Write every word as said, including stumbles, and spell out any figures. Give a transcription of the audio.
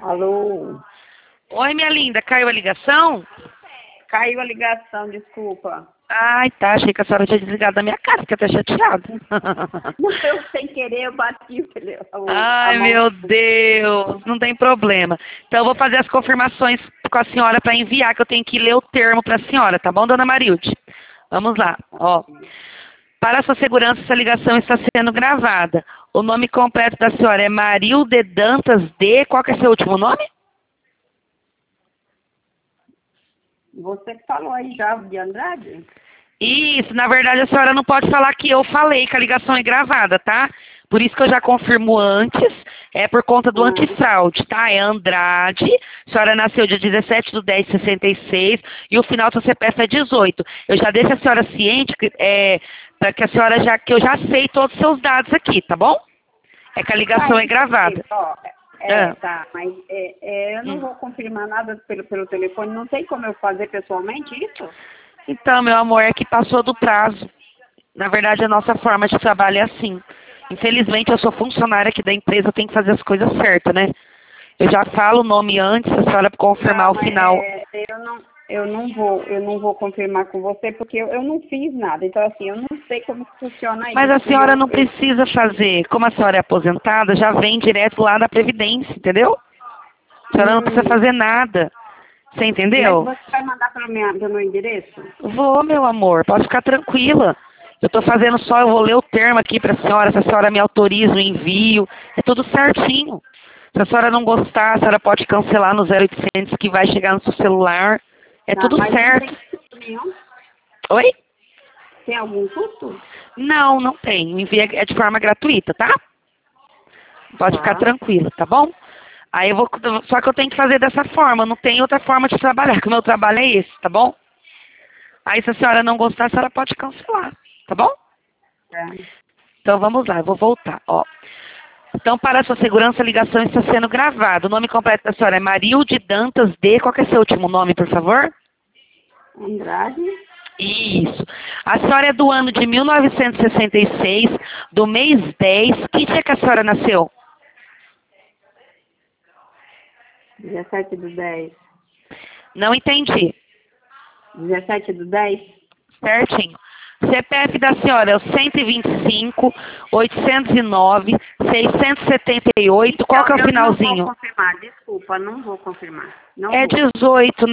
Alô? Oi, minha linda, caiu a ligação? Caiu a ligação, desculpa. Ai, tá, achei que a senhora tinha desligado da minha cara, fiquei até chateada. Não, eu sem querer, eu bati o telefone. Ai, meu Deus, não tem problema. Então eu vou fazer as confirmações com a senhora para enviar, que eu tenho que ler o termo para a senhora, tá bom, dona Marilde? Vamos lá, ó. Para a sua segurança, essa ligação está sendo gravada. O nome completo da senhora é Marilde Dantas D. Qual que é seu último nome? Você que falou aí já de Andrade? Isso, na verdade a senhora não pode falar que eu falei que a ligação é gravada, tá? Por isso que eu já confirmo antes, é por conta do Ah. antifraude, tá? É Andrade, a senhora nasceu dia dezessete de dez de sessenta e seis e o final do seu C P F é dezoito. Eu já deixo a senhora ciente, que, é, para que a senhora já, que eu já sei todos os seus dados aqui, tá bom? É que a ligação Ah, é gravada. ó, é, Ah. tá, mas é, é, eu não Hum. vou confirmar nada pelo, pelo telefone. Não tem como eu fazer pessoalmente isso? Então, meu amor, é que passou do prazo. Na verdade, a nossa forma de trabalho é assim. Infelizmente, eu sou funcionária aqui da empresa, eu tenho que fazer as coisas certas, né? Eu já falo o nome antes, a senhora confirmar Não, o mas, final. é, eu não, eu não vou, eu não vou confirmar com você porque eu, eu não fiz nada. Então assim, eu não sei como que funciona Mas isso. a E senhora eu, não eu, precisa fazer. Como a senhora é aposentada, já vem direto lá da Previdência, entendeu? A senhora não precisa hum, fazer nada. Você mas entendeu? você vai mandar para o meu endereço? Vou, meu amor, pode ficar tranquila. Eu estou fazendo só, eu vou ler o termo aqui para a senhora, se a senhora me autoriza o envio. É tudo certinho. Se a senhora não gostar, a senhora pode cancelar no zero oitocentos que vai chegar no seu celular. É Tá, tudo mas não certo. tem custo nenhum? Oi? Tem algum custo? Não, não tem. O envio é é de forma gratuita, tá? Pode ficar Tá. tranquila, tá bom? Aí eu vou. Só que eu tenho que fazer dessa forma, não tem outra forma de trabalhar, que o meu trabalho é esse, tá bom? Aí se a senhora não gostar, a senhora pode cancelar, tá bom? É. Então vamos lá, eu vou voltar, ó. Então, para a sua segurança, a ligação está sendo gravada. O nome completo da senhora é Marilde Dantas D. Qual que é seu último nome, por favor? Andrade? Isso. A senhora é do ano de mil novecentos e sessenta e seis, do mês dez. Que dia que a senhora nasceu? dezessete do dez. Não entendi. dezessete do dez? Certinho. C P F da senhora é o cento e vinte e cinco, oitocentos e nove, seiscentos e setenta e oito. Qual que é o Eu, eu não vou finalzinho? confirmar, desculpa, não vou confirmar. Não É vou. dezoito.